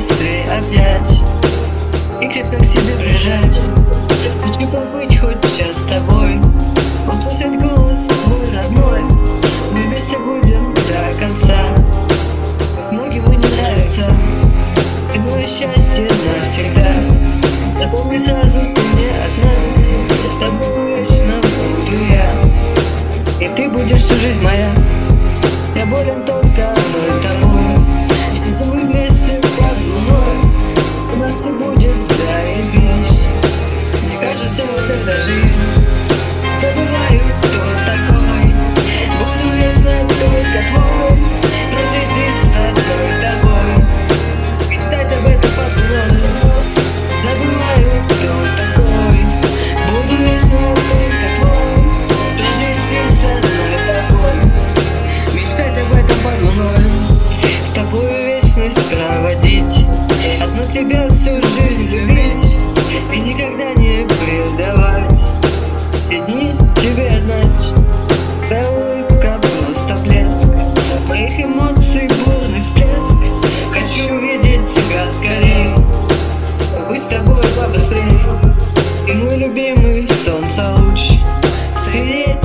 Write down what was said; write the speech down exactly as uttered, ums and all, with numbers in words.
побыстрее обнять и крепко к себе прижать. Хочу побыть хоть час с тобой, услышать голос твой родной. Мы вместе будем до конца, пусть многим и не нравится. Ты мое счастье навсегда. Запомни сразу, ты не одна, я с тобой вечно буду я, и ты будешь всю жизнь моя. Я болен только одной тобой, и сидим мы вместе под луной. У нас все будет заебись. Мне кажется, вот это жизнь. Забываю, кто такой, буду вечно только твой, прожить жизнь с одной тобой, мечтать об этом под луной. Забываю, кто такой, буду вечно только твой, прожить жизнь с одной тобой, мечтать об этом под луной. С тобой вечность проводить, одну тебя всю жизнь любить и никогда не предавать. Все дни тебе отдать, твоя улыбка просто блеск моих эмоций, бурный всплеск. Хочу увидеть тебя скорее, быть с тобой побыстрее. Ты мой любимый солнце луч среди